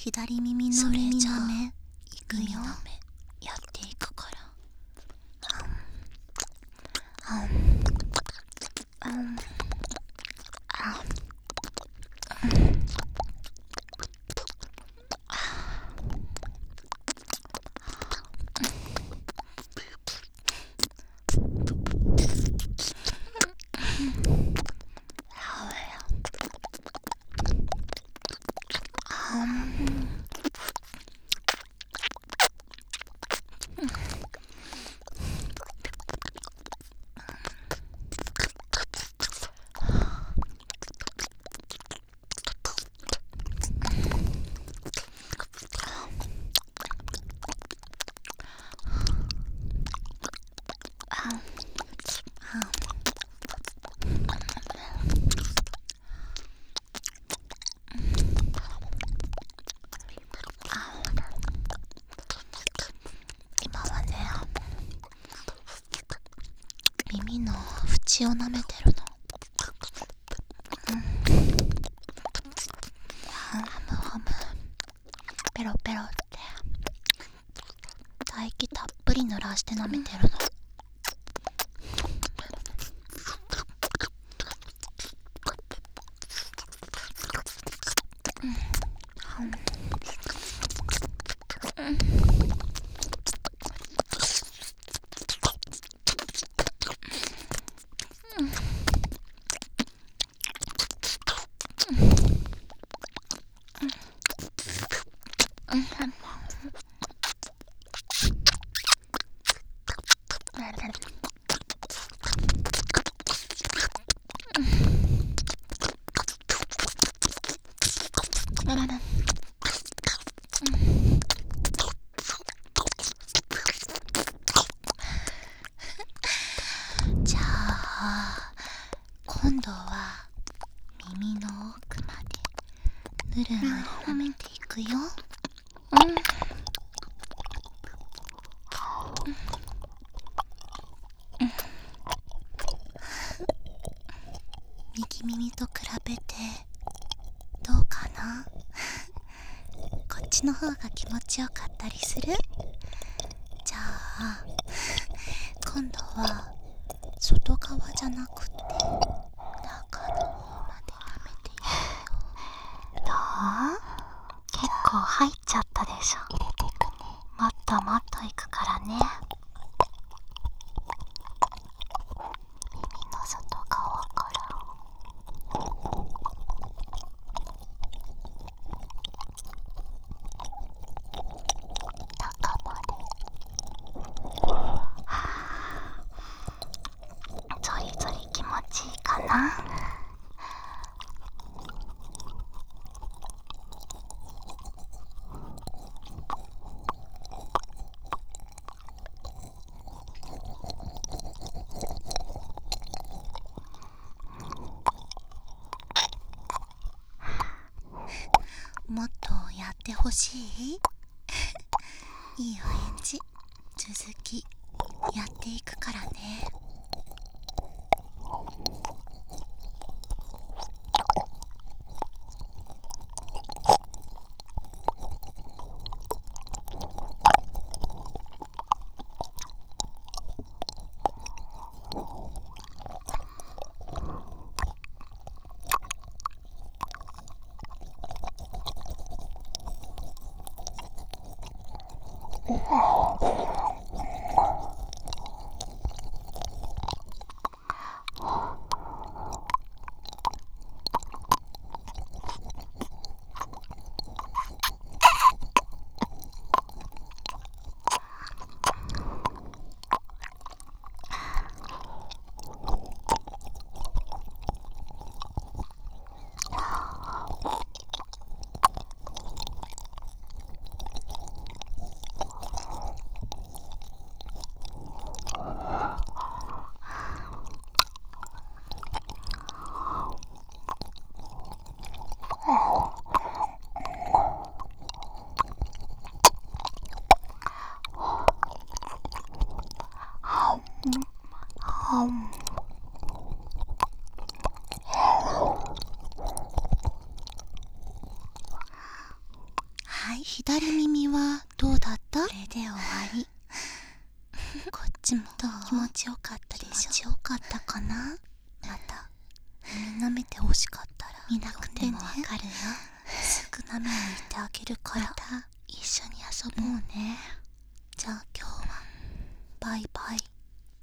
左耳の耳の目いくよ。やっていくから。今はね、耳の縁を舐めてるの。ハムハムペロペロって唾液たっぷり濡らして舐めてるの。じゃあ今度は耳の奥までぬるぬる舐めていくよ。右耳と比べてどうかな？こっちの方が気持ちよかったりする？じゃあ今度は外側じゃなくて中の方まで舐めていくよ。どう？結構入っちゃったでしょ。入れていくね。もっともっといくからね。耳の外側から中まで。ゾリゾリ気持ちいいかな？もっとやってほしい？いいお返事。続きやっていくからね。 はい、左耳はどうだった？これで終わり。こっちもどう？気持ちよかったでしょ？気持ちよかったかな？また耳舐めてほしかったら見なくてもわかるよ。すぐ舐めに行ってあげるから、また一緒に遊ぼうね。じゃあ今日はバイバイ。